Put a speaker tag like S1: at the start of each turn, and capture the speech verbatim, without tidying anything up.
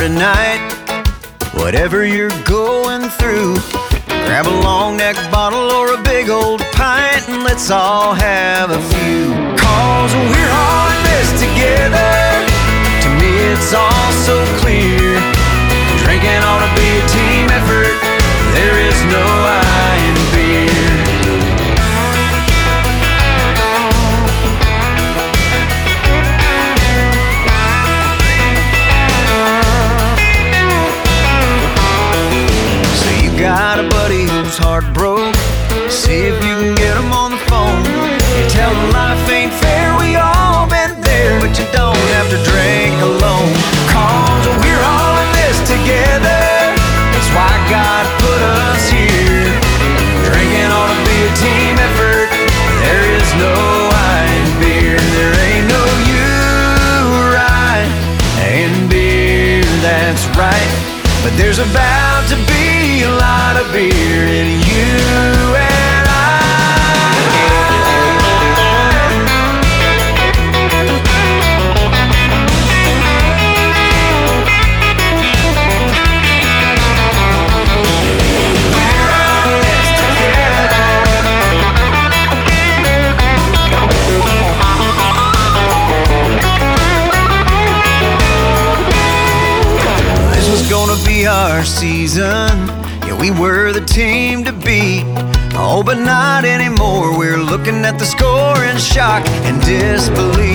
S1: tonight. Whatever you're going through, grab a long neck bottle or a big old pint and let's all have a few. Cause we're all in this together. To me it's all so clear. Drinking ought to be a team effort. There is no I in beer. So you got a buddy who's heart broke. See if you can get him on the phone. You tell him life ain't fair, we all been there, but you don't have to drink alone. Cause we're all in this together. That's why God put us here. Drinking ought to be a team effort. There is no I in beer. There ain't no you right in beer, that's right. But there's about to be a lot of beer in you and gonna be our season. Yeah, we were the team to beat. Oh, but not anymore. We're looking at the score in shock and disbelief.